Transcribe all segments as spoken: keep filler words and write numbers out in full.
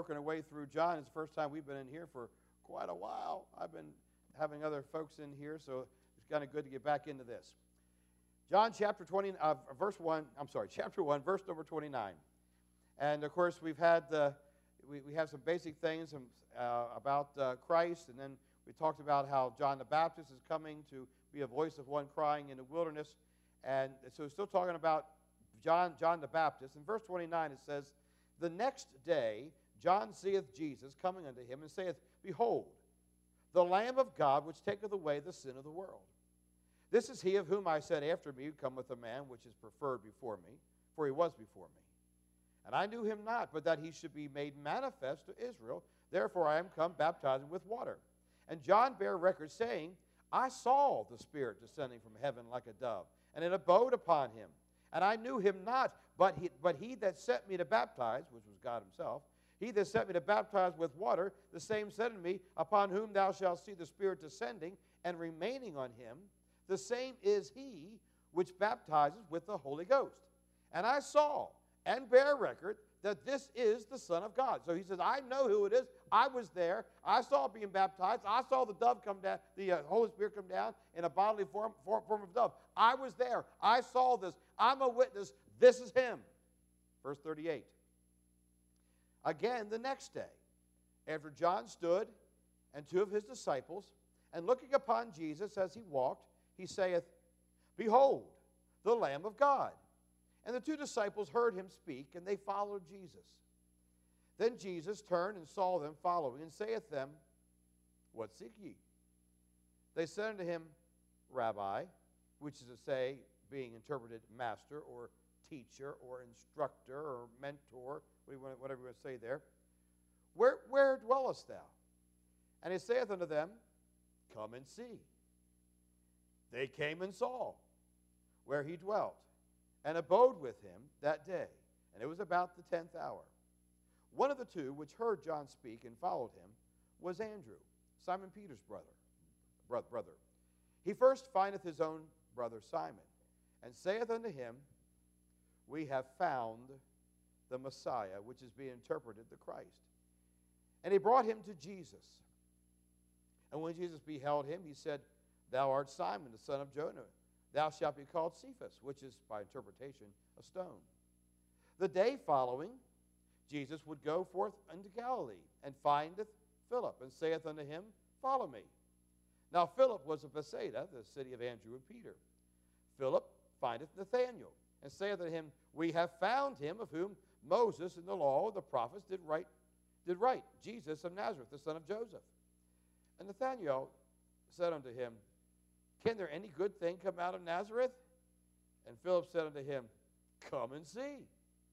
working our way through John. It's the first time we've been in here for quite a while. I've been having other folks in here, so it's kind of good to get back into this. John chapter twenty, uh, verse one, I'm sorry, chapter one, verse number twenty-nine. And, of course, we've had, uh, we, we have some basic things um, uh, about uh, Christ, and then we talked about how John the Baptist is coming to be a voice of one crying in the wilderness. And so we're still talking about John, John the Baptist. In verse twenty-nine it says, "The next day John seeth Jesus coming unto him, and saith, Behold, the Lamb of God, which taketh away the sin of the world. This is he of whom I said, After me cometh a man which is preferred before me, for he was before me. And I knew him not, but that he should be made manifest to Israel. Therefore I am come baptizing with water. And John bare record, saying, I saw the Spirit descending from heaven like a dove, and it abode upon him. And I knew him not, but he, but he that sent me to baptize, which was God himself, he that sent me to baptize with water, the same said unto me, Upon whom thou shalt see the Spirit descending and remaining on him, the same is he which baptizes with the Holy Ghost. And I saw and bear record that this is the Son of God." So he says, I know who it is. I was there. I saw being baptized. I saw the dove come down, the uh, Holy Spirit come down in a bodily form, form, form of dove. I was there. I saw this. I'm a witness. This is him. Verse thirty-eight. "Again the next day, after John stood and two of his disciples, and looking upon Jesus as he walked, he saith, Behold, the Lamb of God. And the two disciples heard him speak, and they followed Jesus. Then Jesus turned and saw them following, and saith them, What seek ye? They said unto him, Rabbi," which is to say, being interpreted master or teacher or instructor or mentor, whatever you want to say there, where, where dwellest thou? And he saith unto them, Come and see. They came and saw where he dwelt, and abode with him that day. And it was about the tenth hour. One of the two which heard John speak and followed him was Andrew, Simon Peter's brother. brother. He first findeth his own brother Simon, and saith unto him, We have found the Messiah, which is being interpreted the Christ. And he brought him to Jesus. And when Jesus beheld him, he said, Thou art Simon, the son of Jonah. Thou shalt be called Cephas, which is, by interpretation, a stone. The day following, Jesus would go forth unto Galilee, and findeth Philip, and saith unto him, Follow me. Now Philip was of Bethsaida, the city of Andrew and Peter. Philip findeth Nathanael, and saith unto him, We have found him of whom Moses in the law and the prophets did write, did write, Jesus of Nazareth, the son of Joseph. And Nathanael said unto him, Can there any good thing come out of Nazareth? And Philip said unto him, Come and see.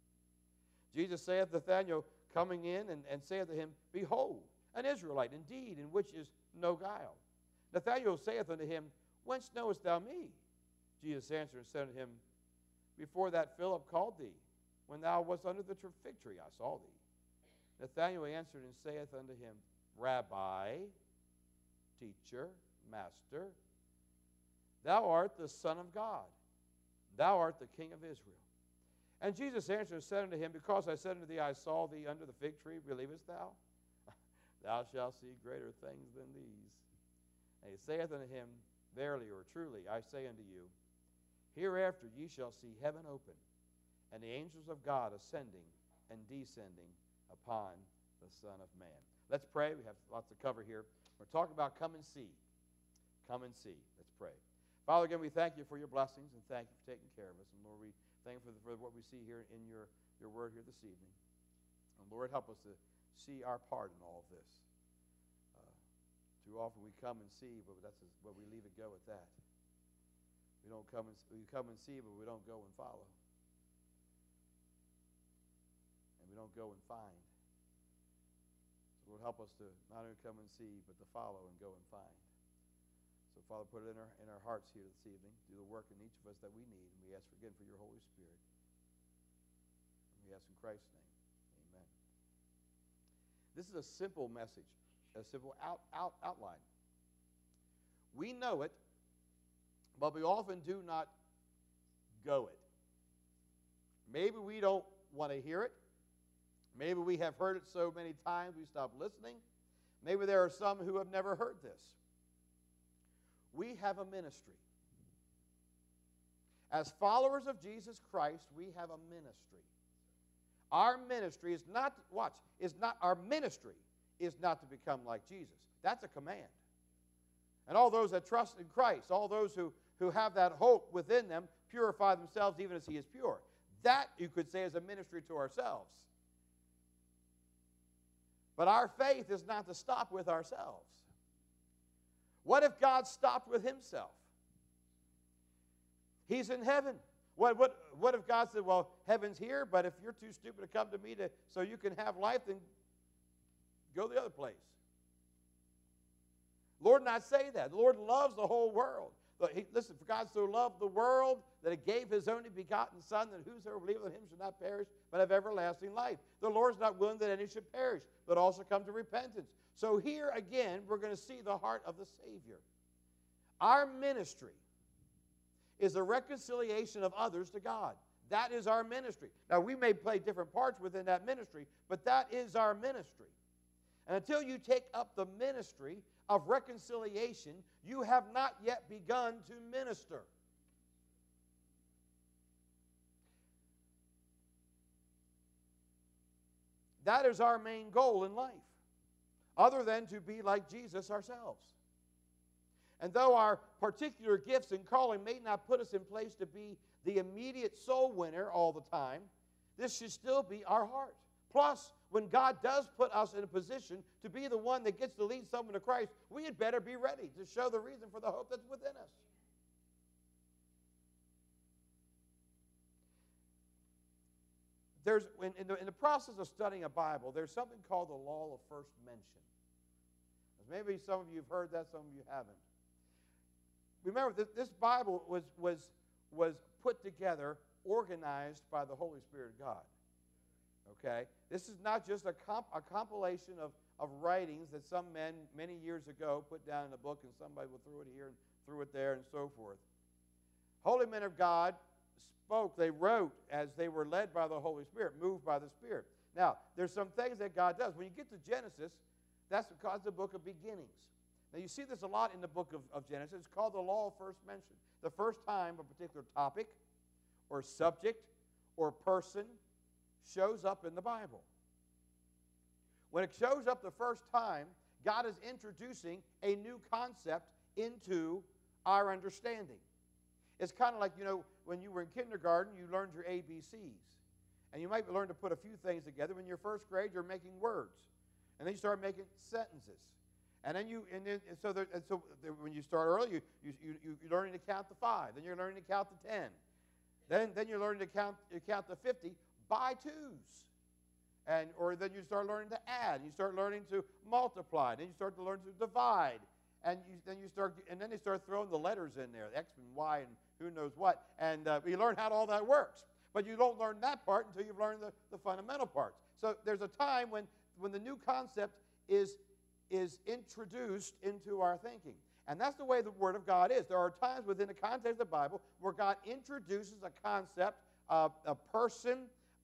Jesus saith to Nathanael, coming in, and, and saith to him, Behold, an Israelite indeed, in which is no guile. Nathanael saith unto him, Whence knowest thou me? Jesus answered and said unto him, Before that Philip called thee, when thou wast under the fig tree, I saw thee. Nathanael answered and saith unto him, Rabbi, teacher, master, thou art the Son of God. Thou art the King of Israel. And Jesus answered and said unto him, Because I said unto thee, I saw thee under the fig tree, believest thou? Thou shalt see greater things than these. And he saith unto him, Verily or truly, I say unto you, hereafter ye shall see heaven open, and the angels of God ascending and descending upon the Son of Man. Let's pray. We have lots to cover here. We're talking about come and see. Come and see. Let's pray. Father, again, we thank you for your blessings, and thank you for taking care of us. And Lord, we thank you for, the, for what we see here in your, your word here this evening. And Lord, help us to see our part in all of this. Uh, too often we come and see, but that's where we leave it go at that. We don't come and we come and see, but we don't go and follow. And we don't go and find. So Lord, help us to not only come and see, but to follow and go and find. So, Father, put it in our, in our hearts here this evening. Do the work in each of us that we need. And we ask again for your Holy Spirit. And we ask in Christ's name. Amen. This is a simple message, a simple out, out, outline. We know it, but we often do not go it. Maybe we don't want to hear it, Maybe we have heard it so many times we stopped listening. Maybe there are some who have never heard this. We have a ministry. As followers of Jesus Christ, we have a ministry. Our ministry is not, watch, is not, our ministry is not to become like Jesus. That's a command. And all those that trust in Christ, all those who, who have that hope within them, purify themselves even as he is pure. That, you could say, is a ministry to ourselves. But our faith is not to stop with ourselves. What if God stopped with himself? He's in heaven. What, what, what if God said, well, heaven's here, but if you're too stupid to come to me to, so you can have life, then go the other place. Lord not say that. The Lord loves the whole world. He, listen, for God so loved the world that he gave his only begotten Son, that whosoever believeth in him should not perish, but have everlasting life. The Lord's not willing that any should perish, but also come to repentance. So here again, we're going to see the heart of the Savior. Our ministry is a reconciliation of others to God. That is our ministry. Now, we may play different parts within that ministry, but that is our ministry. And until you take up the ministry of reconciliation, you have not yet begun to minister. That is our main goal in life, other than to be like Jesus ourselves. And though our particular gifts and calling may not put us in place to be the immediate soul winner all the time, this should still be our heart. Plus, when God does put us in a position to be the one that gets to lead someone to Christ, we had better be ready to show the reason for the hope that's within us. There's, in, in, the, in the process of studying a Bible, there's something called the law of first mention. Maybe some of you have heard that, some of you haven't. Remember, that this Bible was, was, was put together, organized by the Holy Spirit of God. Okay? This is not just a, comp, a compilation of, of writings that some men many years ago put down in a book and somebody will throw it here and threw it there and so forth. Holy men of God spoke, they wrote as they were led by the Holy Spirit, moved by the Spirit. Now, there's some things that God does. When you get to Genesis, that's because it's the book of beginnings. Now, you see this a lot in the book of, of Genesis. It's called the law of first mention. The first time a particular topic or subject or person shows up in the Bible. When it shows up the first time, God is introducing a new concept into our understanding. It's kind of like, you know, when you were in kindergarten, you learned your A B Cs. And you might learn to put a few things together. When you're first grade, you're making words. And then you start making sentences. And then you, and, then, and so, there, and so there, when you start early, you, you, you, you're learning to count to five. Then you're learning to count to ten. Then, then you're learning to count, you count to fifty by twos. And, or then you start learning to add. And you start learning to multiply. Then you start to learn to divide. And you, then you start, and then they start throwing the letters in there, X and Y and who knows what. And uh, you learn how all that works. But you don't learn that part until you've learned the, the fundamental parts. So there's a time when, when the new concept is, is introduced into our thinking. And that's the way the Word of God is. There are times within the context of the Bible where God introduces a concept, uh, a person,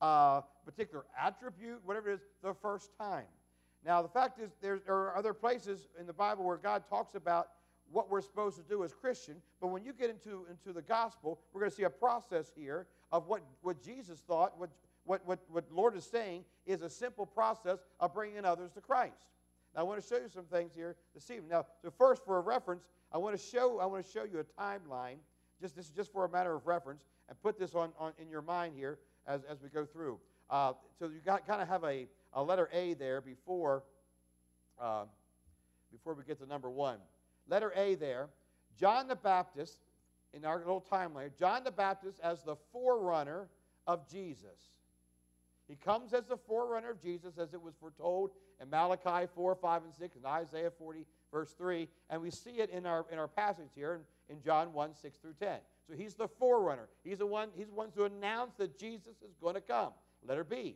a particular attribute, whatever it is, the first time. Now, the fact is there, there are other places in the Bible where God talks about what we're supposed to do as Christians, but when you get into, into the gospel, we're going to see a process here of what, what Jesus thought, what, what, what, what Lord is saying is a simple process of bringing others to Christ. Now, I want to show you some things here this evening. Now, so first, for a reference, I want to show, I want to show you a timeline. Just, this is just for a matter of reference, and put this on, on in your mind here as, as we go through. Uh, so you got kind of have a, a letter A there before, uh, before we get to number one. Letter A there. John the Baptist, in our little timeline, John the Baptist as the forerunner of Jesus. He comes as the forerunner of Jesus, as it was foretold in Malachi four, five, and six, and Isaiah forty, verse three. And we see it in our, in our passage here in, in John one, six through ten. So he's the forerunner. He's the one, he's the one to announce that Jesus is going to come. Letter B.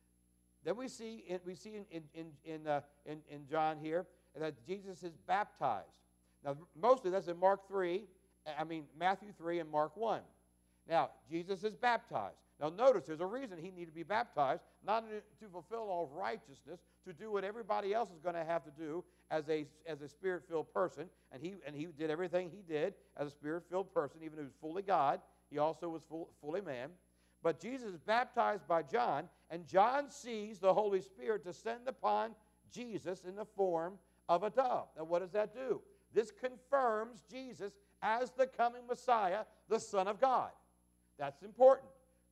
Then we see, in, we see in, in, in, in, uh, in, in John here that Jesus is baptized. Now, mostly that's in Mark three, I mean Matthew three and Mark one. Now, Jesus is baptized. Now notice there's a reason he needed to be baptized, not to fulfill all righteousness, to do what everybody else is going to have to do as a, as a Spirit-filled person. And he, and he did everything he did as a Spirit-filled person, even though he was fully God. He also was full, fully man. But Jesus is baptized by John, and John sees the Holy Spirit descend upon Jesus in the form of a dove. Now what does that do? This confirms Jesus as the coming Messiah, the Son of God. That's important.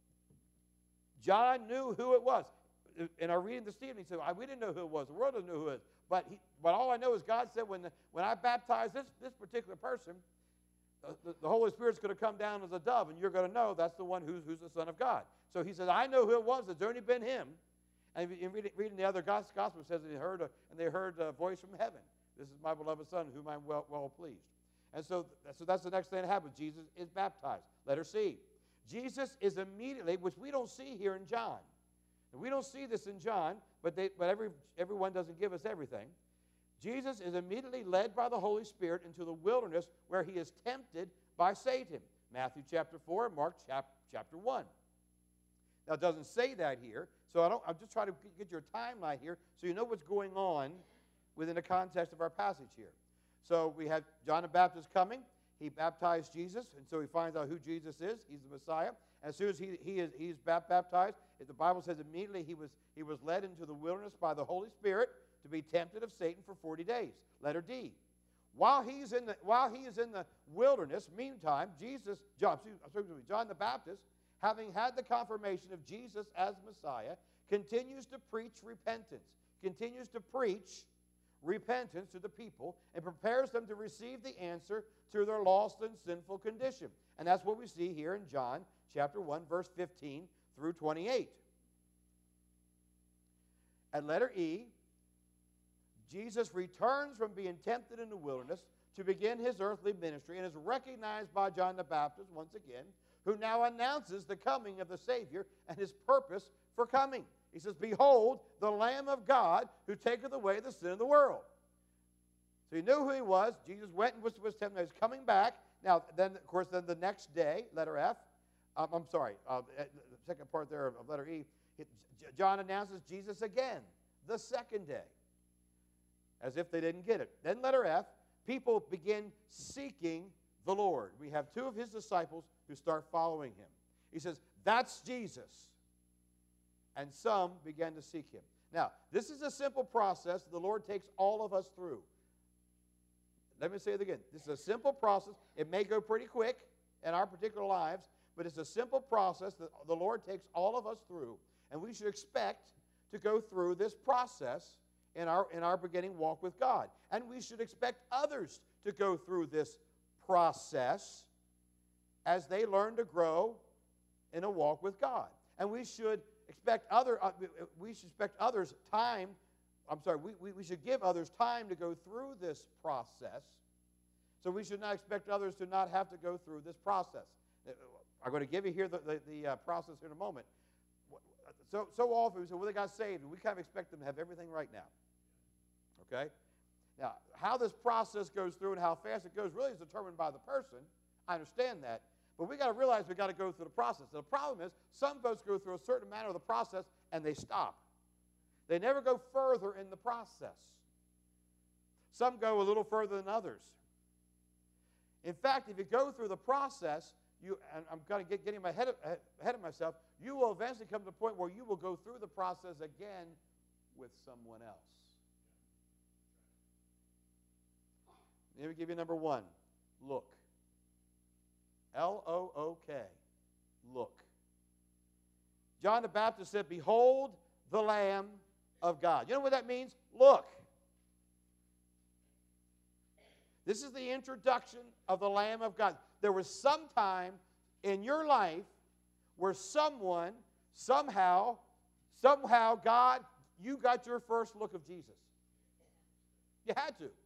John knew who it was. In our reading this evening, he said, we didn't know who it was. The world doesn't know who it is. But, he, but all I know is God said, when, the, when I baptize this, this particular person, the, the Holy Spirit's going to come down as a dove, and you're going to know that's the one who's, who's the Son of God. So he said, I know who it was. It's only been him. And in reading, reading the other gospel, it says that they heard a, and they heard a voice from heaven. This is my beloved Son, whom I'm well, well pleased. And so, so that's the next thing that happens. Jesus is baptized. Letter C. Jesus is immediately, which we don't see here in John. And we don't see this in John, but, they, but every, everyone doesn't give us everything. Jesus is immediately led by the Holy Spirit into the wilderness where he is tempted by Satan. Matthew chapter four, Mark chap, chapter one. Now, it doesn't say that here, so I don't, I'm just trying to get your timeline here so you know what's going on within the context of our passage here. So we have John the Baptist coming. He baptized Jesus, and so he finds out who Jesus is. He's the Messiah. As soon as he, he is he's baptized, the Bible says immediately he was, he was led into the wilderness by the Holy Spirit to be tempted of Satan for forty days. Letter D. While he's in the, while he is in the wilderness, meantime, Jesus, John, excuse me, John the Baptist, having had the confirmation of Jesus as Messiah, continues to preach repentance, continues to preach repentance to the people, and prepares them to receive the answer to their lost and sinful condition. And that's what we see here in John chapter one, verse fifteen through twenty-eight. At letter E, Jesus returns from being tempted in the wilderness to begin his earthly ministry and is recognized by John the Baptist once again, who now announces the coming of the Savior and his purpose for coming. He says, behold, the Lamb of God who taketh away the sin of the world. So he knew who he was. Jesus went and was, was tempted. He's coming back. Now, then, of course, then the next day, letter F, um, I'm sorry, uh, the second part there of letter E, it, John announces Jesus again, the second day, as if they didn't get it. Then letter F, people begin seeking the Lord. We have two of his disciples who start following him. He says, that's Jesus. And some began to seek him. Now, this is a simple process the Lord takes all of us through. Let me say it again. This is a simple process. It may go pretty quick in our particular lives, but it's a simple process that the Lord takes all of us through. And we should expect to go through this process in our, in our beginning walk with God. And we should expect others to go through this process as they learn to grow in a walk with God. And we should expect other uh, we should expect others time I'm sorry we, we, we should give others time to go through this process. So we should not expect others to not have to go through this process. I'm going to give you here the, the, the uh, process in a moment. So, so often we say, well, they got saved, and we kind of expect them to have everything right now. Okay? Now, how this process goes through and how fast it goes really is determined by the person. I understand that. But we got to realize we got to go through the process. And the problem is some folks go through a certain amount of the process and they stop. They never go further in the process. Some go a little further than others. In fact, if you go through the process, you, and I'm kind of get, getting ahead of, ahead of myself, you will eventually come to the point where you will go through the process again with someone else. Let me give you number one. Look. L O O K. Look. John the Baptist said, behold the Lamb of God. You know what that means? Look. This is the introduction of the Lamb of God. There was some time in your life where someone, somehow, somehow, God, you got your first look of Jesus. You had to.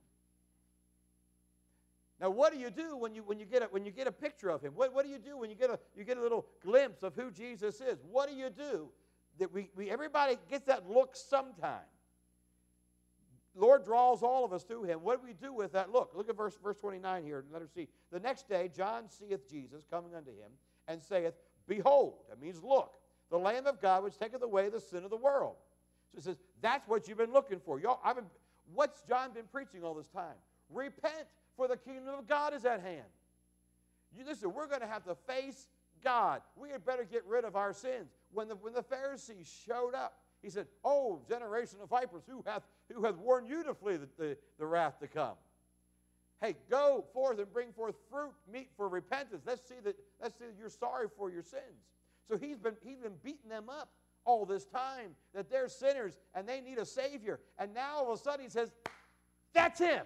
Now, what do you do when you, when you, get, a, when you get a picture of him? What, what do you do when you get, a, you get a little glimpse of who Jesus is? What do you do? That we, we, everybody gets that look sometime. Lord draws all of us to him. What do we do with that look? Look at verse, verse twenty-nine here. Let us see. The next day John seeth Jesus coming unto him, and saith, Behold, that means look, the Lamb of God which taketh away the sin of the world. So it says, that's what you've been looking for. Y'all, I've been, what's John been preaching all this time? Repent, for the kingdom of God is at hand. You listen, we're going to have to face God. We had better get rid of our sins. When the, when the Pharisees showed up, he said, oh, generation of vipers, who hath, who hath warned you to flee the, the, the wrath to come? Hey, go forth and bring forth fruit, meet for repentance. Let's see that, let's see that you're sorry for your sins. So he's been, he's been beating them up all this time, that they're sinners and they need a Savior. And now all of a sudden he says, that's him.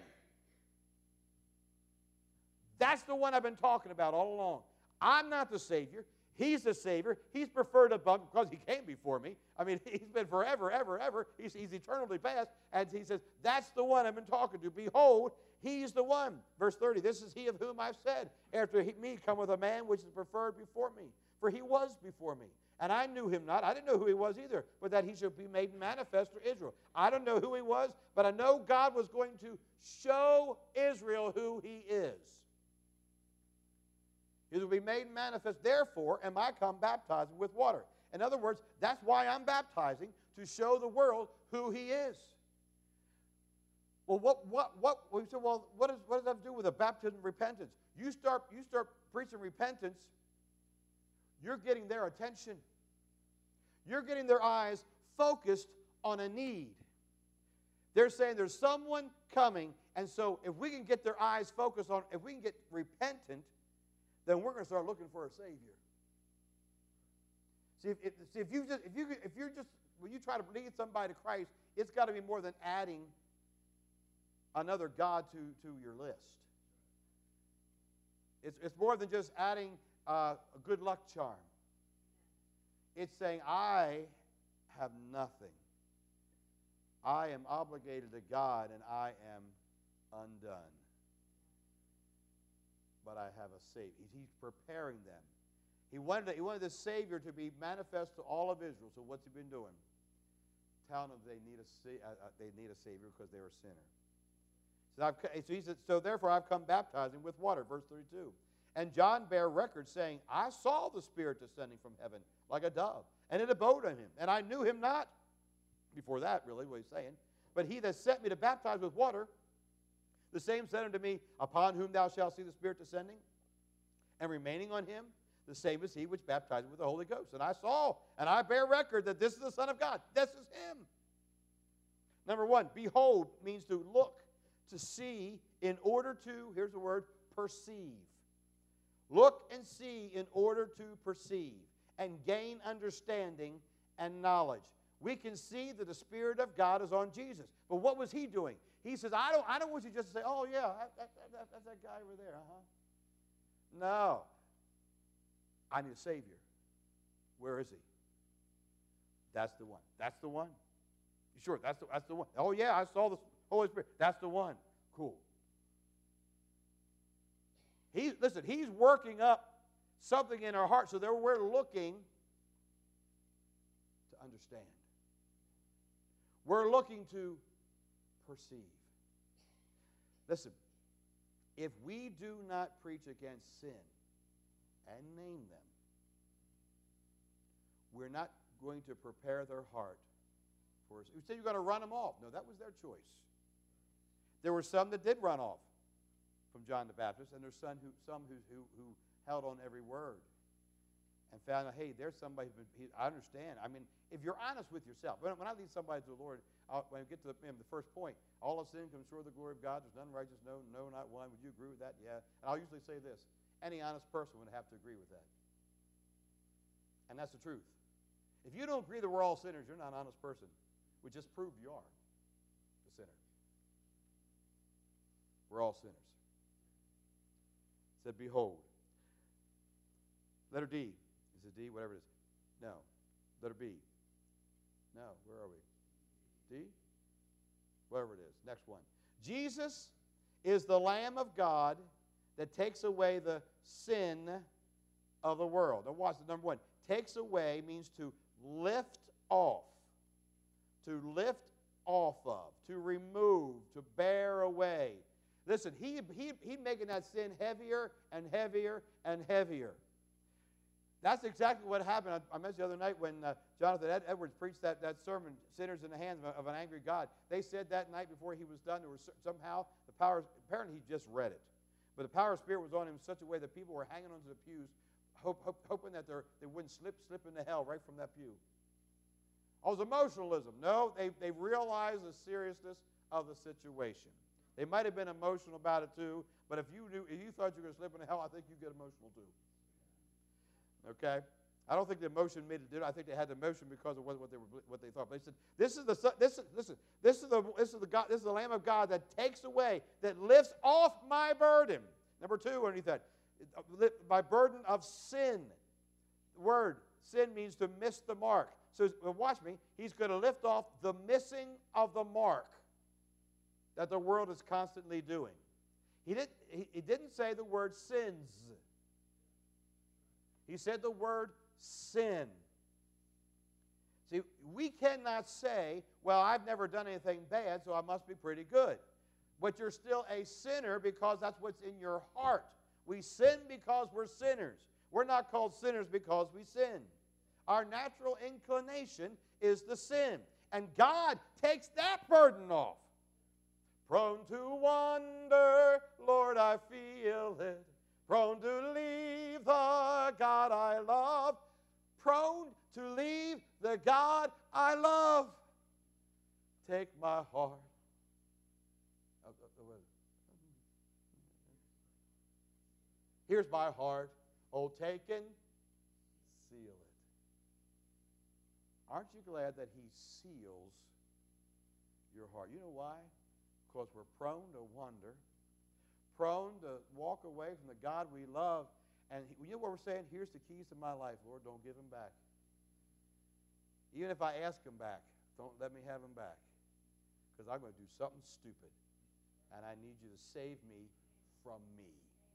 That's the one I've been talking about all along. I'm not the Savior. He's the Savior. He's preferred above because he came before me. I mean, he's been forever, ever, ever. He's, he's eternally past. And he says, that's the one I've been talking to. Behold, he's the one. Verse thirty, this is he of whom I've said, after he, me cometh a man which is preferred before me. For he was before me. And I knew him not. I didn't know who he was either, but that he should be made manifest for Israel. I don't know who he was, but I know God was going to show Israel who he is. It will be made manifest. Therefore am I come baptizing with water. In other words, that's why I'm baptizing, to show the world who he is. Well, what, what, what, we said, well, what, is, what does that have to do with a baptism of repentance? You start, you start preaching repentance, you're getting their attention. You're getting their eyes focused on a need. They're saying there's someone coming, and so if we can get their eyes focused on, if we can get repentant, then we're going to start looking for a Savior. See, if, if, see, if you just, if you, if you're just, when you try to lead somebody to Christ, it's got to be more than adding another God to, to your list. It's, it's more than just adding uh, a good luck charm. It's saying, I have nothing. I am obligated to God, and I am undone. But I have a Savior. He's preparing them. He wanted, to, he wanted the Savior to be manifest to all of Israel. So what's he been doing? Telling them they need a, uh, they need a Savior because they're a sinner. So, I've, so he said, so therefore I've come baptizing with water, verse thirty-two. And John bare record, saying, I saw the Spirit descending from heaven like a dove, and it abode on him, and I knew him not. Before that, really, what he's saying. But he that sent me to baptize with water, the same said unto me, upon whom thou shalt see the Spirit descending and remaining on him, the same is he which baptizes with the Holy Ghost. And I saw, and I bear record that this is the Son of God. This is him. Number one, behold means to look, to see, in order to, here's the word, perceive. Look and see in order to perceive and gain understanding and knowledge. We can see that the Spirit of God is on Jesus. But what was he doing? He says, I don't, I don't want you just to say, oh, yeah, that, that, that, that's that guy over there. Uh-huh. No. I need a Savior. Where is he? That's the one. That's the one. You sure? That's the, that's the one. Oh, yeah, I saw the Holy Spirit. That's the one. Cool. He, listen, he's working up something in our heart so that we're looking to understand. We're looking to perceive. Listen, if we do not preach against sin and name them, we're not going to prepare their heart for us. You say you're going to run them off. No, that was their choice. There were some that did run off from John the Baptist, and there's some who, some who, who, who held on every word and found out, hey, there's somebody who, he, I understand. I mean, if you're honest with yourself, when, when I lead somebody to the Lord, I'll, when I get to the, the first point, all of sin comes short of the glory of God. There's none righteous, no, no, not one. Would you agree with that? Yeah. And I'll usually say this. Any honest person would have to agree with that. And that's the truth. If you don't agree that we're all sinners, you're not an honest person. We just proved you are a sinner. We're all sinners. It said, behold. Letter D. Is it D? Whatever it is. No. Letter B. No. Where are we? D? Whatever it is. Next one. Jesus is the Lamb of God that takes away the sin of the world. Now watch the number one. Takes away means to lift off. To lift off of. To remove. To bear away. Listen, he, he, he making that sin heavier and heavier and heavier. That's exactly what happened. I, I mentioned the other night when uh, Jonathan Ed- Edwards preached that, that sermon, Sinners in the Hands of, of an Angry God. They said that night before he was done, there was somehow the power, apparently he just read it, but the power of Spirit was on him in such a way that people were hanging onto the pews, hope, hope, hoping that they wouldn't slip, slip into hell right from that pew. Oh, it was emotionalism. No, they, they realized the seriousness of the situation. They might have been emotional about it too, but if you knew, if you thought you were going to slip into hell, I think you'd get emotional too. Okay? I don't think the emotion made it do it. I think they had the emotion because of what, what they were, what they thought. But they said, "This is the this is listen. This is the this is the God. This is the Lamb of God that takes away, that lifts off my burden." Number two, underneath that, my burden of sin. The word sin means to miss the mark. So watch me. He's going to lift off the missing of the mark that the world is constantly doing. He didn't. He, he didn't say the word sins. He said the word sin. See, we cannot say, well, I've never done anything bad, so I must be pretty good. But you're still a sinner because that's what's in your heart. We sin because we're sinners. We're not called sinners because we sin. Our natural inclination is the sin. And God takes that burden off. Prone to wander, Lord, I feel it. Prone to leave the God I love. Prone to leave the God I love. Take my heart. Here's my heart. Oh, take and seal it. Aren't you glad that he seals your heart? You know why? Because we're prone to wander. Prone to walk away from the God we love. And he, you know what we're saying? Here's the keys to my life, Lord. Don't give them back. Even if I ask them back, don't let me have them back. Because I'm going to do something stupid. And I need you to save me from me.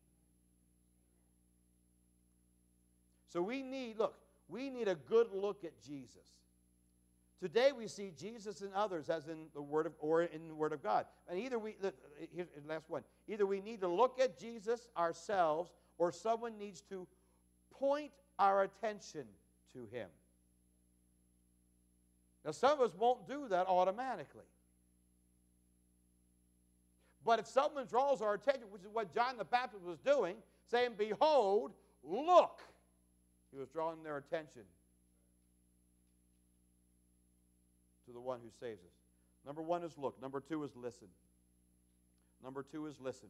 So we need, look, we need a good look at Jesus. Today we see Jesus in others as in the Word of, or in the Word of God. And either we, here's the last one, either we need to look at Jesus ourselves or someone needs to point our attention to him. Now some of us won't do that automatically. But if someone draws our attention, which is what John the Baptist was doing, saying, behold, look, he was drawing their attention to the one who saves us. Number one is look. Number two is listen. Number two is listen.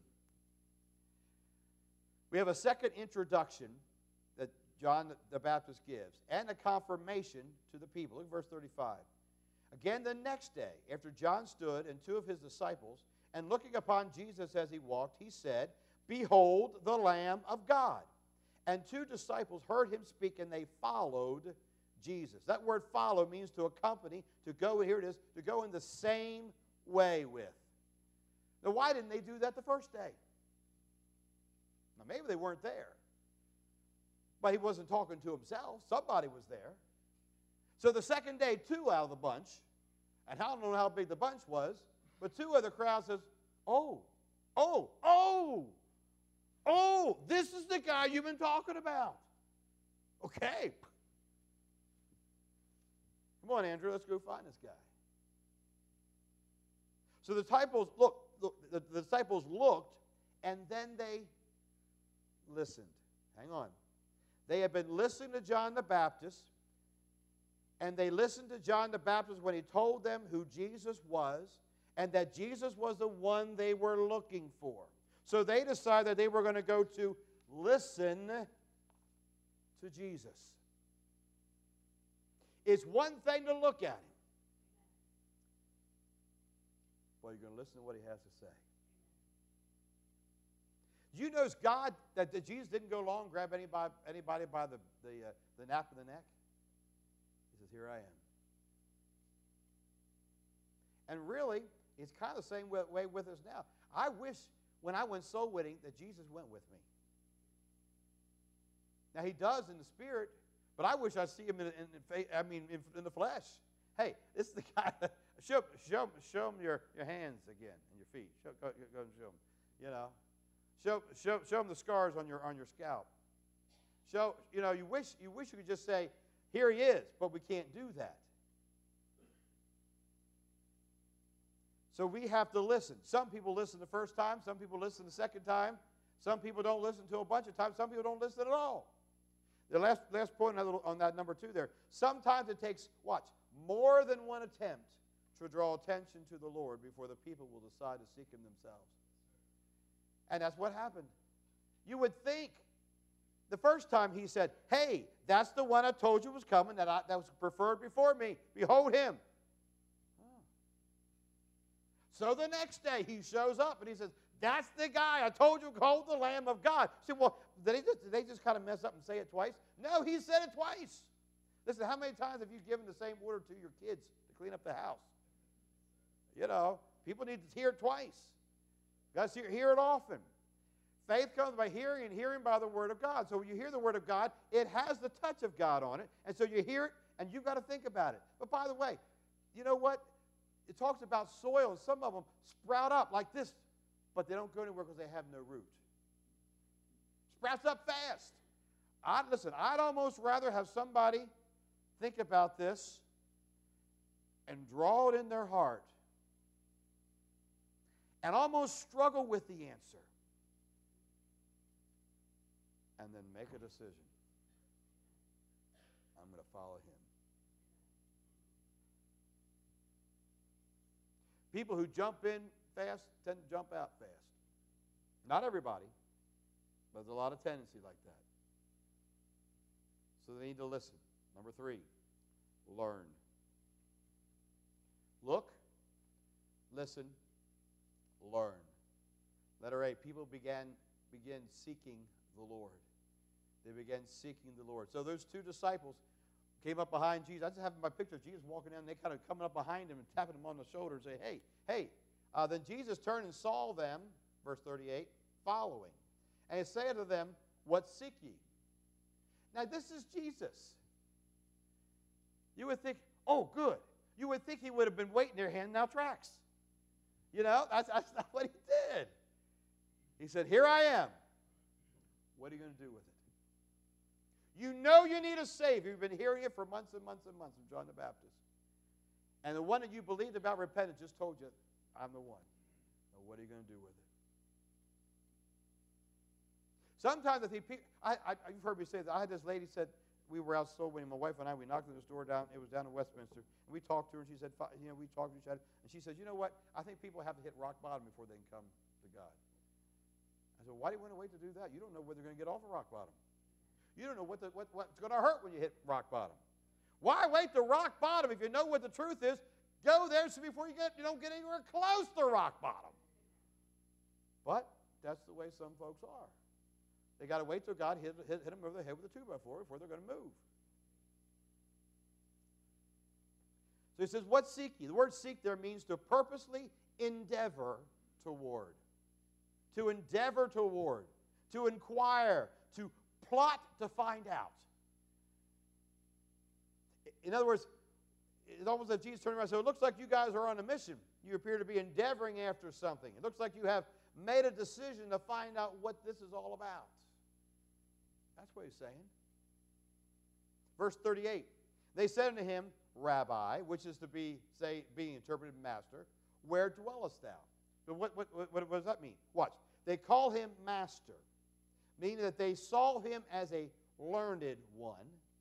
We have a second introduction that John the Baptist gives and a confirmation to the people. Look at verse thirty-five. Again, the next day, after John stood and two of his disciples, and looking upon Jesus as he walked, he said, behold the Lamb of God. And two disciples heard him speak, and they followed Jesus. That word follow means to accompany, to go, here it is, to go in the same way with. Now, why didn't they do that the first day? Now, maybe they weren't there. But he wasn't talking to himself. Somebody was there. So the second day, two out of the bunch, and I don't know how big the bunch was, but two of the crowd says, oh, oh, oh, oh, this is the guy you've been talking about. Okay. Come on, Andrew, let's go find this guy. So the disciples, look, look the, the disciples looked, and then they listened. Hang on. They had been listening to John the Baptist, and they listened to John the Baptist when he told them who Jesus was, and that Jesus was the one they were looking for. So they decided they were going to go to listen to Jesus. It's one thing to look at him. Well, you're going to listen to what he has to say. Do you notice God, that, that Jesus didn't go along and grab anybody, anybody by the, the, uh, the nape of the neck? He says, here I am. And really, it's kind of the same way with us now. I wish when I went soul winning that Jesus went with me. Now, he does in the spirit, but I wish I'd see him in, in, in I mean, in, in the flesh. Hey, this is the guy. That, show, show, show him your, your hands again and your feet. Show, go, go and show him. You know, show, show, show him the scars on your on your scalp. show, you know, you wish you wish you could just say, here he is, but we can't do that. So we have to listen. Some people listen the first time, some people listen the second time, some people don't listen to a bunch of times, some people don't listen at all. The last, last point on that, on that number two there, sometimes it takes, watch, more than one attempt to draw attention to the Lord before the people will decide to seek him themselves. And that's what happened. You would think the first time he said, hey, that's the one I told you was coming, that, I, that was preferred before me. Behold him. Oh. So the next day he shows up and he says, that's the guy I told you called the Lamb of God. You say, well, did, he just, did they just kind of mess up and say it twice? No, he said it twice. Listen, how many times have you given the same order to your kids to clean up the house? You know, people need to hear it twice. Got to hear it often. Faith comes by hearing, and hearing by the Word of God. So when you hear the Word of God, it has the touch of God on it. And so you hear it, and you've got to think about it. But by the way, you know what? It talks about soil, and some of them sprout up like this, but they don't go anywhere because they have no root. Sprouts up fast. I'd, listen, I'd almost rather have somebody think about this and draw it in their heart and almost struggle with the answer and then make a decision. I'm going to follow him. People who jump in fast tend to jump out fast. Not everybody, but there's a lot of tendency like that. So they need to listen. Number three, learn. Look, listen, learn. Letter A, people began, began seeking the Lord. They began seeking the Lord. So those two disciples came up behind Jesus. I just have my picture of Jesus walking down, and they kind of coming up behind him and tapping him on the shoulder and say, hey, hey. Uh, then Jesus turned and saw them, verse thirty-eight, following. And he said to them, what seek ye? Now this is Jesus. You would think, oh, good. You would think he would have been waiting there handing out tracts. You know, that's, that's not what he did. He said, here I am. What are you going to do with it? You know you need a Savior. You've been hearing it for months and months and months from John the Baptist. And the one that you believed about repentance just told you, I'm the one. Now what are you going to do with it? Sometimes I think people, I, I, you've heard me say that. I had this lady said, we were out soul winning, my wife and I, we knocked on this door down, it was down in Westminster, and we talked to her, and she said, you know, we talked to each other, and she said, you know what, I think people have to hit rock bottom before they can come to God. I said, why do you want to wait to do that? You don't know whether they're going to get off of rock bottom. You don't know what the, what, what's going to hurt when you hit rock bottom. Why wait to rock bottom if you know what the truth is? Go there so before you get, you don't get anywhere close to rock bottom. But that's the way some folks are. They got to wait till God hit, hit, hit them over the head with a two by four before they're going to move. So he says, what seek ye? The word seek there means to purposely endeavor toward. To endeavor toward. To inquire. To plot to find out. In other words, it's almost as if Jesus turned around and said, it looks like you guys are on a mission. You appear to be endeavoring after something. It looks like you have made a decision to find out what this is all about. That's what he's saying. Verse thirty-eight. They said unto him, Rabbi, which is to be, say, being interpreted master, where dwellest thou? But what, what, what, what does that mean? Watch. They call him master, meaning that they saw him as a learned one.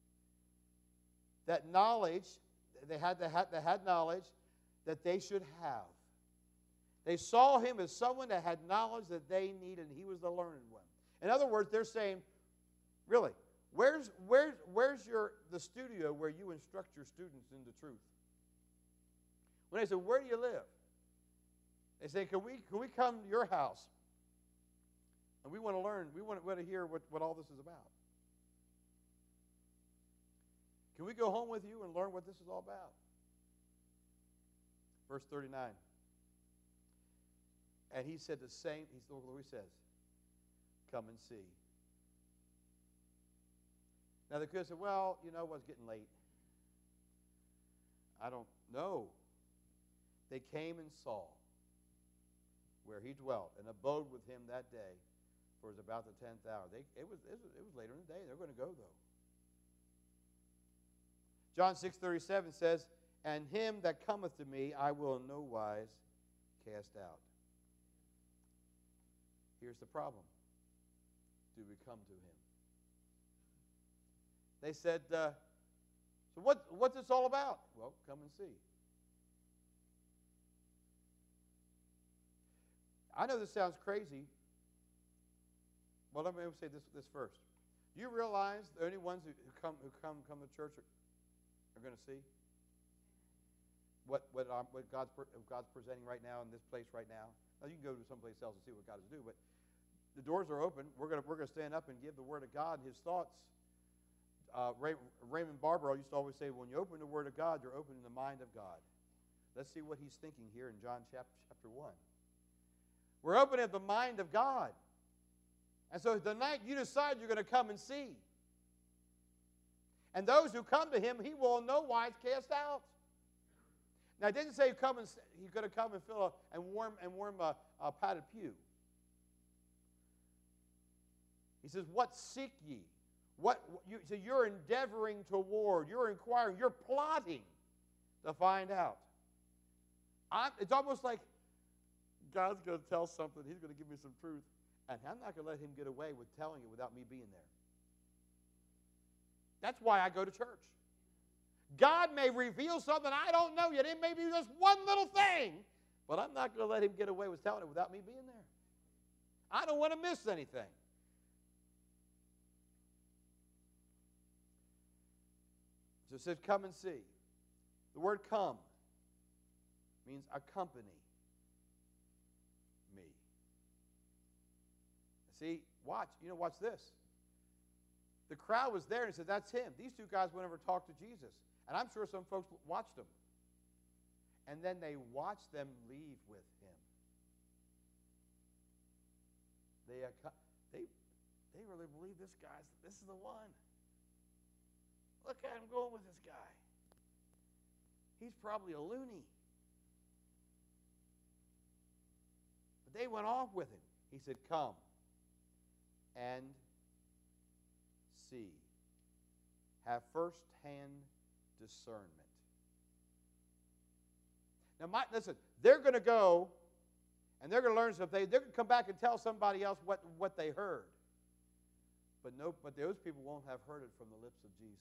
That knowledge, they had, they had, they had knowledge that they should have. They saw him as someone that had knowledge that they needed, and he was the learned one. In other words, they're saying, really, where's, where's, where's your, the studio where you instruct your students in the truth? When they say, where do you live? They say, can we, can we come to your house? And we want to learn, we want to, we want to hear what, what all this is about. Can we go home with you and learn what this is all about? Verse thirty-nine. And he said the same, he's, look what he says, come and see. Now the kid said, well, you know, it was getting late. I don't know. They came and saw where he dwelt and abode with him that day, for it's about the tenth hour. They, it, was, it, was, it was later in the day. They're going to go, though. John six thirty-seven says, and him that cometh to me I will in no wise cast out. Here's the problem. Do we come to him? They said, uh, so what, what's this all about? Well, come and see. I know this sounds crazy. Well, let me say this, this first. Do you realize the only ones who, who come who come come to church are, are going to see what what, um, what God's God's presenting right now in this place right now? Now you can go to someplace else and see what God is doing, but the doors are open. We're going to we're going to stand up and give the Word of God and His thoughts. Uh, Ray, Raymond Barbaro used to always say, when you open the Word of God, you're opening the mind of God. Let's see what he's thinking here in John chapter chapter one. We're opening up the mind of God. And so tonight you decide you're going to come and see. And those who come to him, he will in no wise cast out. Now, it didn't say come and he's going to come and fill a, and warm and warm a, a padded pew. He says, what seek ye? What you, so you're endeavoring toward, you're inquiring, you're plotting to find out. I'm, it's almost like God's going to tell something. He's going to give me some truth. And I'm not going to let him get away with telling it without me being there. That's why I go to church. God may reveal something I don't know yet. It may be just one little thing. But I'm not going to let him get away with telling it without me being there. I don't want to miss anything. So it says, come and see. The word come means accompany me. See, watch. You know, watch this. The crowd was there and said, that's him. These two guys went over and talked to Jesus. And I'm sure some folks watched them. And then they watched them leave with him. They, uh, they, they really believe this guy's, this is the one. Look at him going with this guy. He's probably a loony. But they went off with him. He said, come and see. Have first-hand discernment. Now, my, listen, they're going to go and they're going to learn something. They're going to come back and tell somebody else what, what they heard. But, no, but those people won't have heard it from the lips of Jesus.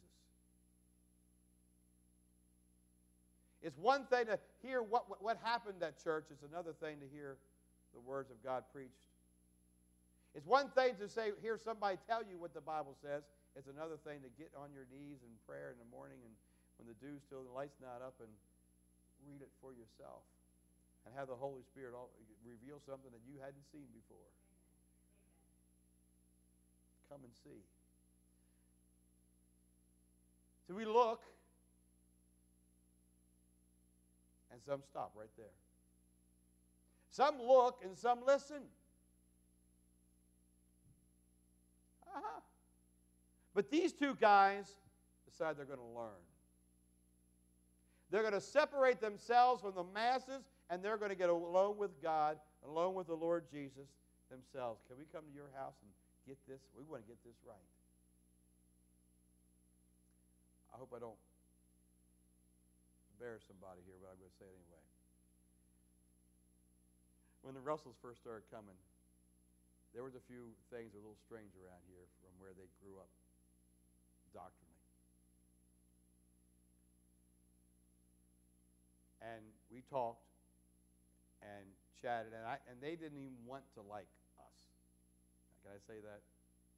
It's one thing to hear what, what, what happened at church. It's another thing to hear the words of God preached. It's one thing to say, hear somebody tell you what the Bible says. It's another thing to get on your knees in prayer in the morning and when the dew's still, the light's not up, and read it for yourself. And have the Holy Spirit all, reveal something that you hadn't seen before. Come and see. So we look, and some stop right there. Some look and some listen. Uh-huh. But these two guys decide they're going to learn. They're going to separate themselves from the masses, and they're going to get alone with God, alone with the Lord Jesus themselves. Can we come to your house and get this? We want to get this right. I hope I don't embarrass somebody here, but I'm going to say it anyway. When the Russells first started coming, there was a few things a little strange around here from where they grew up doctrinally. And we talked and chatted, and I and they didn't even want to like us. Can I say that?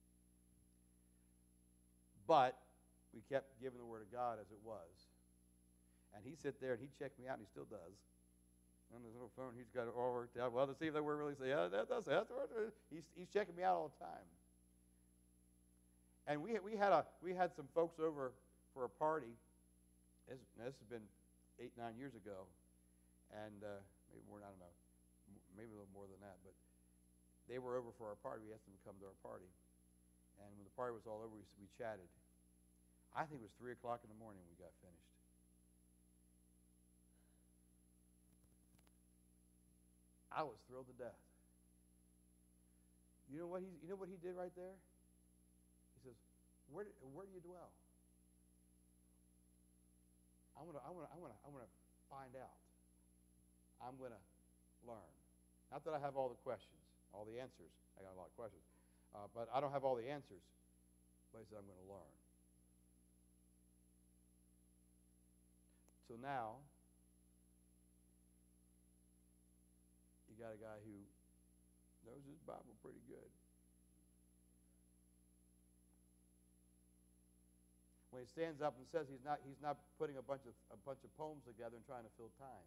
But we kept giving the Word of God as it was. And he'd sit there and he'd check me out, and he still does. On his little phone, he's got it all worked out. Well, to see if that word really say, yeah, that does that's the word. He's he's checking me out all the time. And we we had a we had some folks over for a party. This, this has been eight nine years ago, and uh, maybe more. I don't know, maybe a little more than that. But they were over for our party. We asked them to come to our party, and when the party was all over, we we chatted. I think it was three o'clock in the morning we got finished. I was thrilled to death. You know what he, you know what he did right there? He says, where, do- where do you dwell? I want to I want to I want to I want to find out. I'm going to learn. Not that I have all the questions, all the answers. I got a lot of questions. Uh, but I don't have all the answers. But he said, I'm going to learn. So now, you got a guy who knows his Bible pretty good. When he stands up and says he's not, he's not putting a bunch of a bunch of poems together and trying to fill time.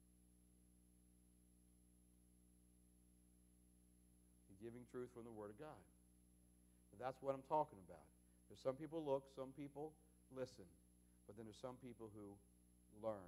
He's giving truth from the Word of God. And that's what I'm talking about. There's some people look, some people listen, but then there's some people who learn.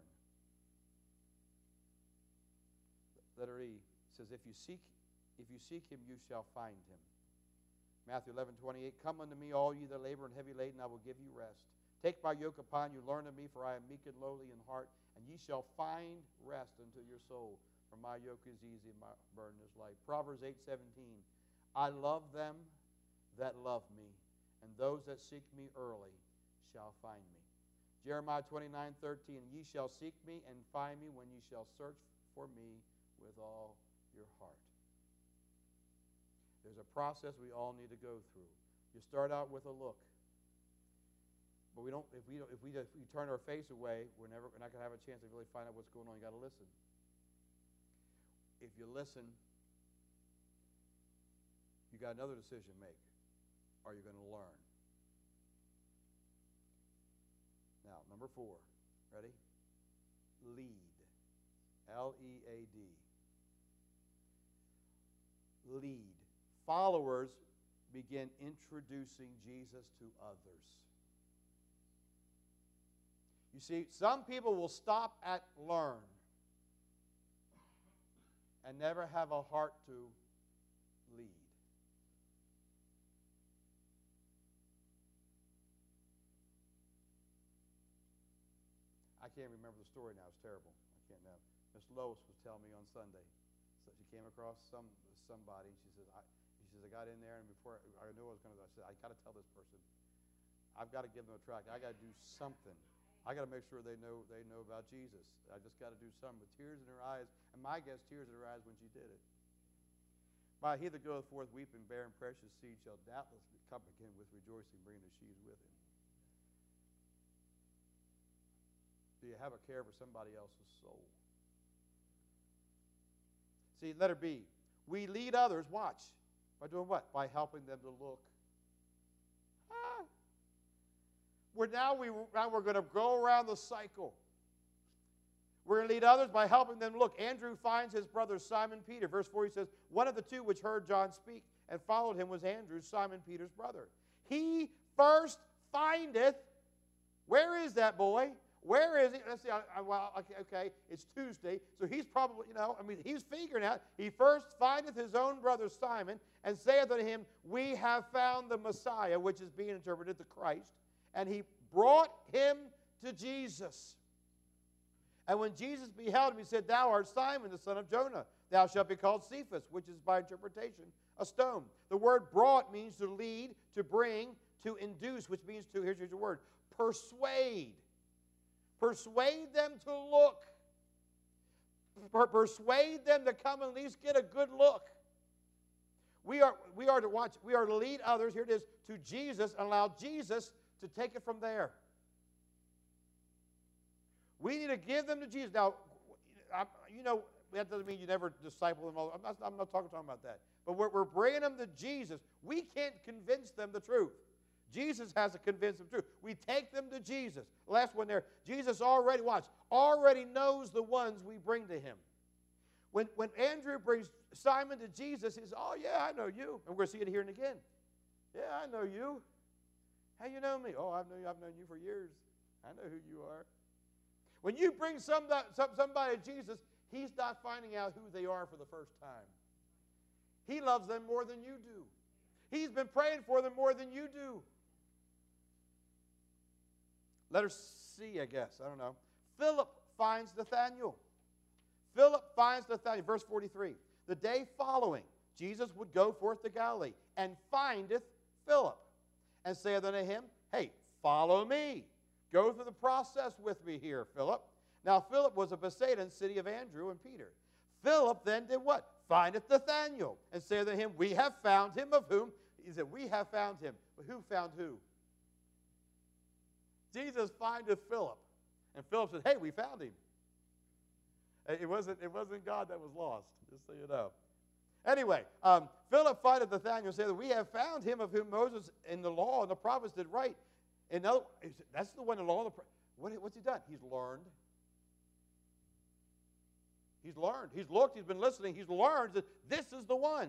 Letter E says, "If you seek, if you seek Him, you shall find Him." Matthew eleven twenty-eight, "Come unto me, all ye that labor and heavy laden, I will give you rest. Take my yoke upon you, learn of me, for I am meek and lowly in heart, and ye shall find rest unto your soul. For my yoke is easy and my burden is light." Proverbs eight seventeen, "I love them that love me, and those that seek me early shall find me." Jeremiah twenty-nine thirteen, "Ye shall seek me and find me when ye shall search for me with all your heart." There's a process we all need to go through. You start out with a look. But we don't, if we don't, if we, if we turn our face away, we're never we're not going to have a chance to really find out what's going on. You got to listen. If you listen, you got another decision to make. Are you going to learn? Now, number four. Ready? Lead. L E A D. Lead. Followers begin introducing Jesus to others. You see, some people will stop at learn and never have a heart to lead. I can't remember the story now. It's terrible. I can't now. Miss Lois was telling me on Sunday. So she came across some somebody. She says, I, she says, I got in there, and before I knew I was going to, I said, I got to tell this person. I've got to give them a tract. I got to do something. I got to make sure they know they know about Jesus. I just got to do something. With tears in her eyes, and my guess, tears in her eyes when she did it. By he that goeth forth weeping, bearing precious seed, shall doubtless come again with rejoicing, bringing the sheaves with him. Do you have a care for somebody else's soul? See, letter B. We lead others, watch, by doing what? By helping them to look. Ah. We're now, we, now we're going to go around the cycle. We're going to lead others by helping them look. Andrew finds his brother Simon Peter. Verse four, he says, "One of the two which heard John speak and followed him was Andrew, Simon Peter's brother. He first findeth," where is that boy? Where is he? Let's see. I, I, well, okay, okay, it's Tuesday, so he's probably, you know, I mean, he's figuring out. He first findeth his own brother Simon, and saith unto him, "We have found the Messiah," which is being interpreted the Christ. And he brought him to Jesus. And when Jesus beheld him, he said, "Thou art Simon, the son of Jonah. Thou shalt be called Cephas," which is by interpretation a stone. The word "brought" means to lead, to bring, to induce, which means to, here's, here's your word, persuade. Persuade them to look. Per- persuade them to come and at least get a good look. We are, we are to watch, we are to lead others, here it is, to Jesus and allow Jesus to take it from there. We need to give them to Jesus. Now, I, you know, that doesn't mean you never disciple them. All. I'm not, I'm not talking, talking about that. But we're, we're bringing them to Jesus. We can't convince them the truth. Jesus has to convince them the truth. We take them to Jesus. Last one there. Jesus already, watch, already knows the ones we bring to him. When, when Andrew brings Simon to Jesus, he says, "Oh, yeah, I know you." And we're going to see it here and again. "Yeah, I know you. How you know me?" "Oh, I've known you, I've known you for years. I know who you are." When you bring somebody, somebody to Jesus, he's not finding out who they are for the first time. He loves them more than you do. He's been praying for them more than you do. Letter C, I guess. I don't know. Philip finds Nathanael. Philip finds Nathanael. Verse forty-three. The day following, Jesus would go forth to Galilee, and findeth Philip, and saith unto him, hey, follow me. Go through the process with me here, Philip. Now Philip was a Bethsaida, city of Andrew and Peter. Philip then did what? Findeth Nathanael, and saith unto him, we have found him of whom? He said, we have found him. But who found who? Jesus findeth Philip. And Philip said, hey, we found him. It wasn't, it wasn't God that was lost, just so you know. Anyway, um, Philip findeth Nathanael and said, we have found him of whom Moses in the law and the prophets did write. In other, that's the one in the law. What, what's he done? He's learned. He's learned. He's looked. He's been listening. He's learned that this is the one.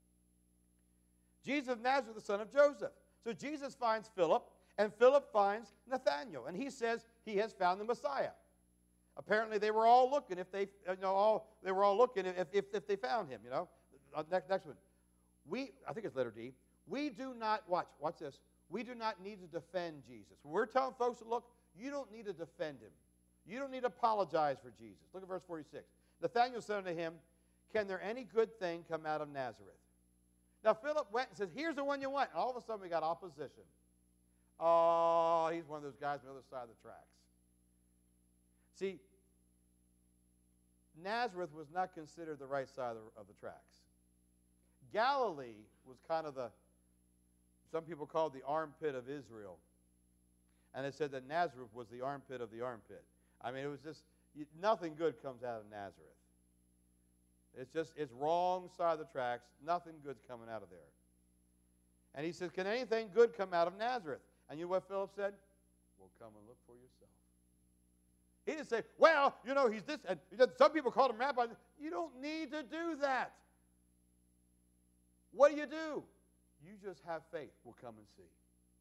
Jesus of Nazareth, the son of Joseph. So Jesus finds Philip, and Philip finds Nathanael, and he says he has found the Messiah. Apparently, they were all looking. If they, you know, all they were all looking if, if, if they found him. You know, uh, next next one. We, I think it's letter D. We do not watch. Watch this. We do not need to defend Jesus. When we're telling folks to look, you don't need to defend him. You don't need to apologize for Jesus. Look at verse forty-six. Nathanael said unto him, can there any good thing come out of Nazareth? Now Philip went and said, here's the one you want. And all of a sudden we got opposition. Oh, he's one of those guys on the other side of the tracks. See, Nazareth was not considered the right side of the, of the tracks. Galilee was kind of the, some people called the armpit of Israel. And it said that Nazareth was the armpit of the armpit. I mean, it was just, nothing good comes out of Nazareth. It's just, it's wrong side of the tracks. Nothing good's coming out of there. And he says, can anything good come out of Nazareth? And you know what Philip said? Well, come and look for yourself. He didn't say, well, you know, he's this. And some people called him rabbi. You don't need to do that. What do you do? You just have faith. We'll come and see.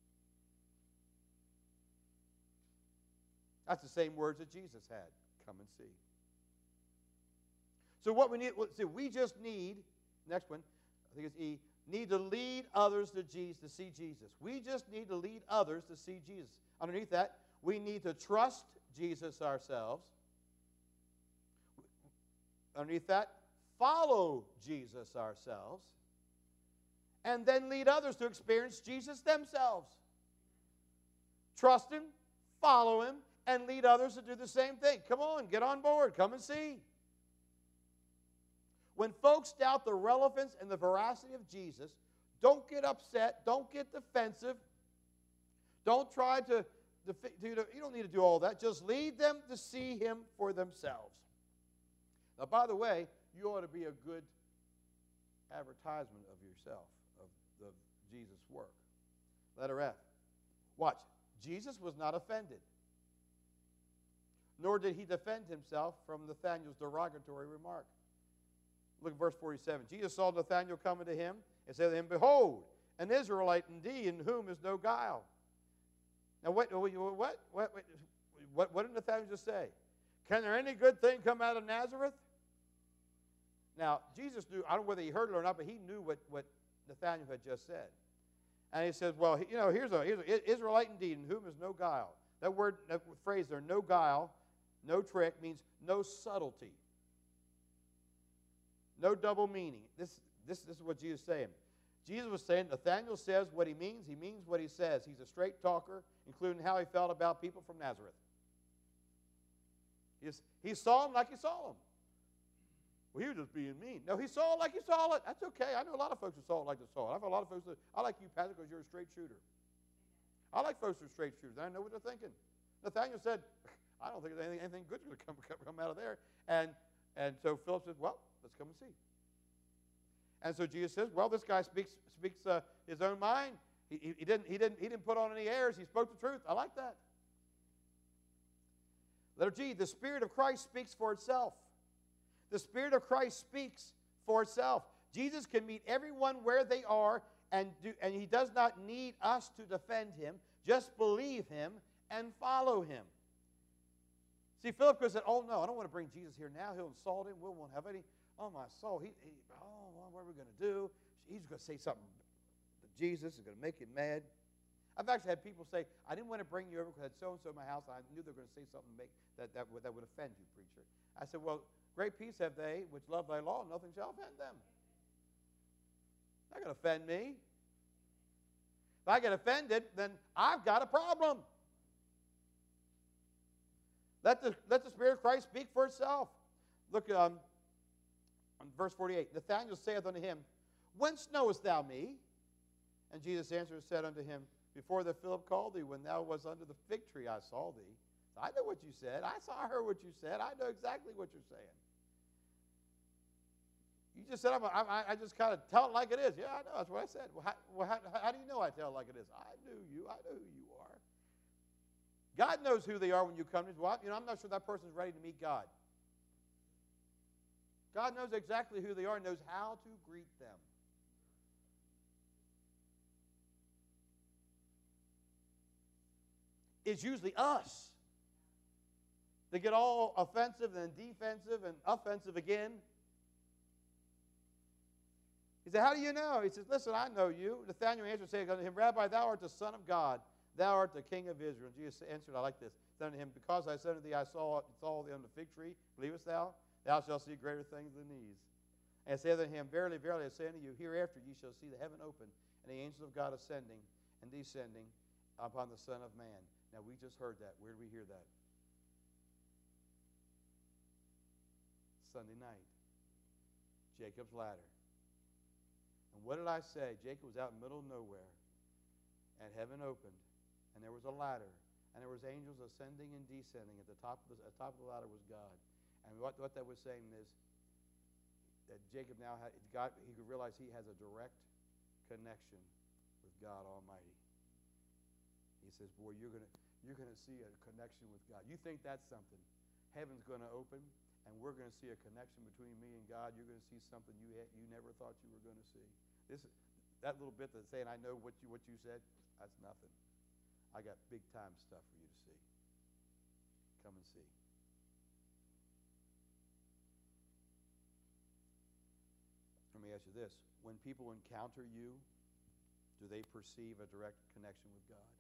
That's the same words that Jesus had. Come and see. So what we need, see, we just need, next one, I think it's E, need to lead others to Jesus, to see Jesus. We just need to lead others to see Jesus. Underneath that, we need to trust Jesus ourselves. Underneath that, follow Jesus ourselves. And then lead others to experience Jesus themselves. Trust him, follow him, and lead others to do the same thing. Come on, get on board. Come and see. When folks doubt the relevance and the veracity of Jesus, don't get upset. Don't get defensive. Don't try to, to, to, you don't need to do all that. Just lead them to see him for themselves. Now, by the way, you ought to be a good advertisement of yourself, of the Jesus' work. Letter F. Watch. Jesus was not offended, nor did he defend himself from Nathanael's derogatory remark. Look at verse forty-seven. Jesus saw Nathanael coming to him and said to him, behold, an Israelite indeed, in whom is no guile. Now, what, what, what, what, what, what did Nathanael just say? Can there any good thing come out of Nazareth? Now, Jesus knew, I don't know whether he heard it or not, but he knew what, what Nathanael had just said. And he says, well, you know, here's a, here's a Israelite indeed, in whom is no guile. That word, that phrase there, no guile, no trick, means no subtlety. No double meaning. This, this, this is what Jesus is saying. Jesus was saying, Nathanael says what he means. He means what he says. He's a straight talker, including how he felt about people from Nazareth. He's, he saw him like he saw him. Well, he was just being mean. No, he saw it like he saw it. That's okay. I know a lot of folks who saw it like they saw it. I've a lot of folks that, I like you, Pastor, because you're a straight shooter. I like folks who are straight shooters. I know what they're thinking. Nathanael said, I don't think there's anything, anything good's going to come, come out of there. And, and so Philip says, well, let's come and see. And so Jesus says, well, this guy speaks, speaks uh, his own mind. He, he, he, didn't, he, didn't, he didn't put on any airs. He spoke the truth. I like that. Letter G, the Spirit of Christ speaks for itself. The Spirit of Christ speaks for itself. Jesus can meet everyone where they are, and, do, and he does not need us to defend him. Just believe him and follow him. See, Philip could have said, oh, no, I don't want to bring Jesus here now. He'll insult him. We won't have any. Oh, my soul. He, he, oh, well, what are we going to do? He's going to say something to Jesus. Is going to make him mad. I've actually had people say, I didn't want to bring you over because I had so-and-so in my house. And I knew they were going to say something make, that, that, would, that would offend you, preacher. I said, well, great peace have they which love thy law. Nothing shall offend them. Not going to offend me. If I get offended, then I've got a problem. Let the, let the Spirit of Christ speak for itself. Look um, on verse forty-eight. Nathanael saith unto him, Whence knowest thou me? And Jesus answered and said unto him, Before that Philip called thee, when thou wast under the fig tree, I saw thee. I know what you said. I saw, I heard what you said. I know exactly what you're saying. You just said, I'm a, I, I just kind of tell it like it is. Yeah, I know. That's what I said. Well, how, well, how, how do you know I tell it like it is? I knew you. I know who you are. God knows who they are when you come to him. Well, you know, I'm not sure that person's ready to meet God. God knows exactly who they are and knows how to greet them. It's usually us that get all offensive and defensive and offensive again. He said, How do you know? He says, Listen, I know you. Nathanael answered, saying unto him, Rabbi, thou art the Son of God. Thou art the King of Israel. And Jesus answered, I like this. Said unto him, Because I said unto thee, I saw, saw thee on the fig tree, believest thou? Thou shalt see greater things than these. And said unto him, Verily, verily, I say unto you, hereafter ye shall see the heaven open, and the angels of God ascending and descending upon the Son of Man. Now, we just heard that. Where did we hear that? Sunday night. Jacob's ladder. And what did I say? Jacob was out in the middle of nowhere, and heaven opened, and there was a ladder, and there was angels ascending and descending. At the top of the, at the, top of the ladder was God. And what, what that was saying is that Jacob now had, God, he could realize he has a direct connection with God Almighty. He says, boy, you're going you're gonna see a connection with God. You think that's something. Heaven's going to open, and we're going to see a connection between me and God. You're going to see something you had, you never thought you were going to see. This, that little bit that's saying, I know what you, what you said, that's nothing. I got big-time stuff for you to see. Come and see. Let me ask you this. When people encounter you, do they perceive a direct connection with God?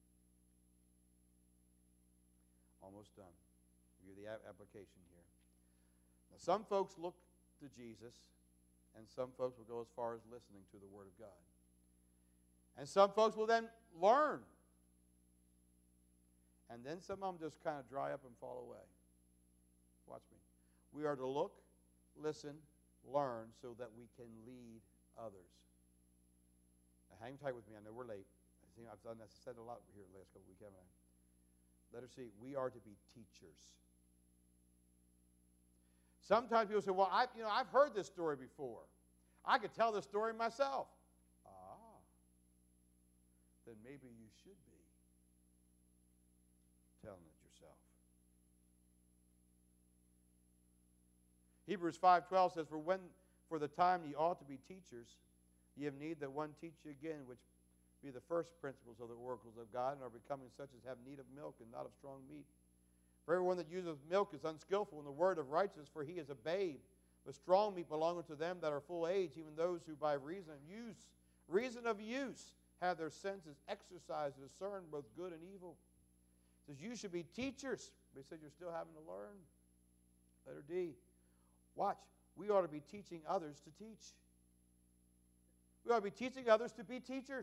Almost done. I'll give you the application here. Now, some folks look to Jesus, and some folks will go as far as listening to the Word of God. And some folks will then learn. And then some of them just kind of dry up and fall away. Watch me. We are to look, listen, learn so that we can lead others. Now, hang tight with me. I know we're late. I think I've done this, said a lot here the last couple of weeks, haven't I? Let us see. We are to be teachers. Sometimes people say, well, I, you know, I've heard this story before. I could tell this story myself. Ah, then maybe you should be telling it yourself. Hebrews five twelve says, For when for the time ye ought to be teachers, ye have need that one teach you again, which be the first principles of the oracles of God, and are becoming such as have need of milk and not of strong meat. For everyone that useth milk is unskillful in the word of righteousness, for he is a babe. But strong meat belongeth to them that are full age, even those who by reason of use, reason of use, have their senses exercised to discern both good and evil. It says you should be teachers. But he said you're still having to learn. Letter D. Watch. We ought to be teaching others to teach. We ought to be teaching others to be teachers.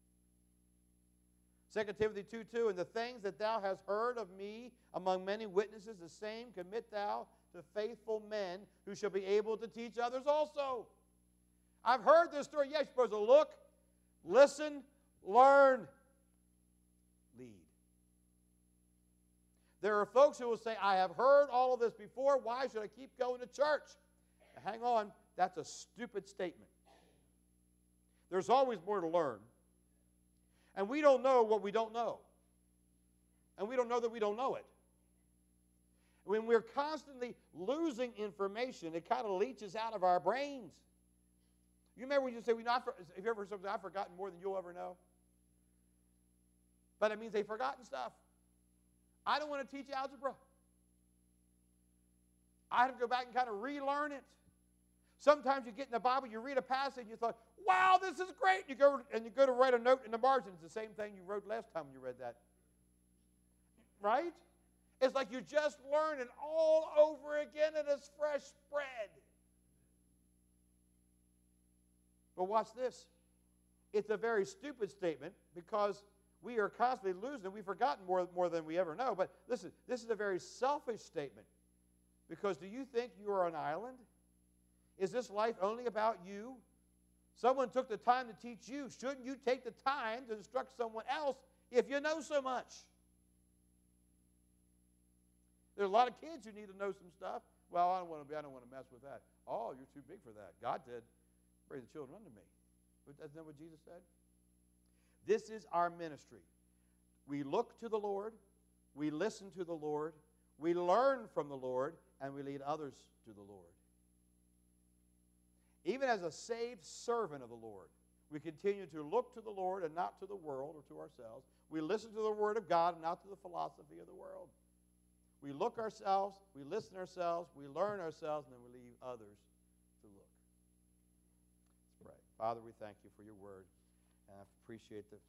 Second Timothy two two, And the things that thou hast heard of me among many witnesses, the same commit thou to faithful men who shall be able to teach others also. I've heard this story. Yes, you're supposed to look, listen, learn, lead. There are folks who will say, I have heard all of this before. Why should I keep going to church? Now, hang on. That's a stupid statement. There's always more to learn. And we don't know what we don't know. And we don't know that we don't know it. When we're constantly losing information, it kind of leaches out of our brains. You remember when you say, well, have you ever heard something, I've forgotten more than you'll ever know? But it means they've forgotten stuff. I don't want to teach algebra. I have to go back and kind of relearn it. Sometimes you get in the Bible, you read a passage, and you thought, wow, this is great. You go, and you go to write a note in the margin. It's the same thing you wrote last time you read that. Right? It's like you just learned it all over again, and it's fresh bread. But watch this. It's a very stupid statement because we are constantly losing. We've forgotten more, more than we ever know. But listen, this is a very selfish statement. Because do you think you are an island? Is this life only about you? Someone took the time to teach you. Shouldn't you take the time to instruct someone else if you know so much? There's a lot of kids who need to know some stuff. Well, I don't want to be, I don't want to mess with that. Oh, you're too big for that. God did. Bring the children unto me. But isn't that what Jesus said? This is our ministry. We look to the Lord, we listen to the Lord, we learn from the Lord, and we lead others to the Lord. Even as a saved servant of the Lord, we continue to look to the Lord and not to the world or to ourselves. We listen to the Word of God and not to the philosophy of the world. We look ourselves, we listen ourselves, we learn ourselves, and then we leave others to look. Let's pray. Father, we thank you for your word. And I appreciate the,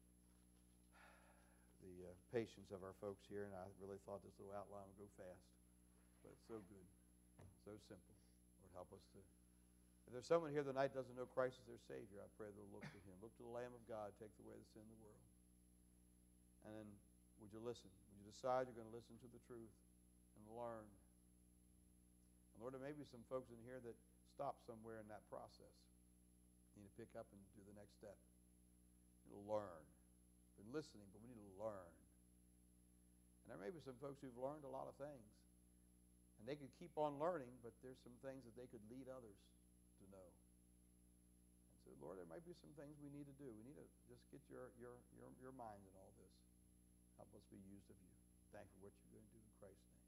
the uh, patience of our folks here. And I really thought this little outline would go fast. But it's so good, so simple. Lord, help us to. If there's someone here tonight that doesn't know Christ as their Savior, I pray they'll look to him. Look to the Lamb of God, takes away the sin of the world. And then would you listen? Would you decide you're going to listen to the truth and learn? And Lord, there may be some folks in here that stop somewhere in that process. You need to pick up and do the next step. You need to learn. We've been listening, but we need to learn. And there may be some folks who've learned a lot of things. And they could keep on learning, but there's some things that they could lead others to know. And so, Lord, there might be some things we need to do. We need to just get your, your, your, your mind in all this. Help us be used of you. Thank you for what you're going to do in Christ's name.